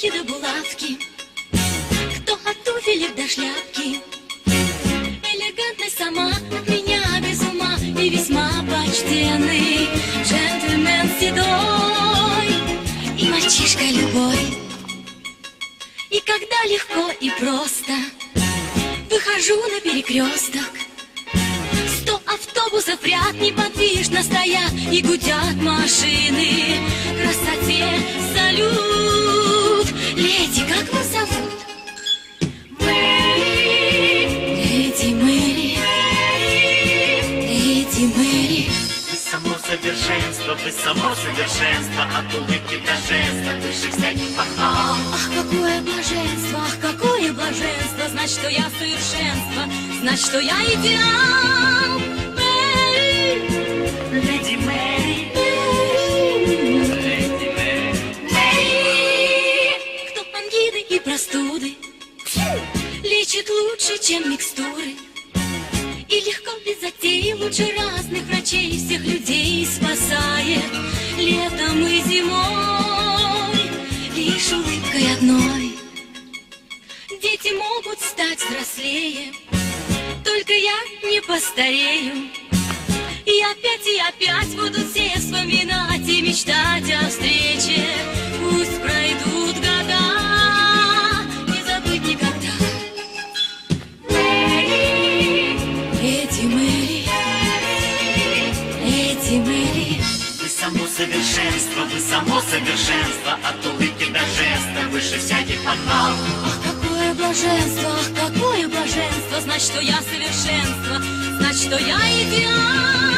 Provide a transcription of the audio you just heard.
нитки до булавки, кто от туфелек до шляпки. Элегантность сама от меня без ума и весьма почтенный джентльмен седой и мальчишка любой. И когда легко и просто выхожу на перекресток, 100 автобусов в ряд неподвижно стоят и гудят машины. Красоте салют. Леди, как вас зовут? Мэри. Леди Мэри. Леди Мэри. Вы само совершенство, от улыбки до жеста, выше всяких похвал. Ах, какое блаженство, ах, какое блаженство, знать, что я совершенство, знать, что я идеал. Мэри. Леди Мэри. Леди Мэри. Мэри. Кто ангины и простуды лечит лучше, чем микстуры, и легко без затей лучше разных врачей всех людей спасает летом и зимой лишь улыбкой одной. Дети могут стать взрослее, только я не постарею. И опять будут все вспоминать и мечтать о встрече. Пусть пройдут года, не забыть никогда. Мэри, леди Мэри, леди Мэри. Вы само совершенство, от улыбки до жеста, выше всяких похвал. Ах, какое блаженство, ах, какое блаженство, знать, что я совершенство, знать, что я идеал.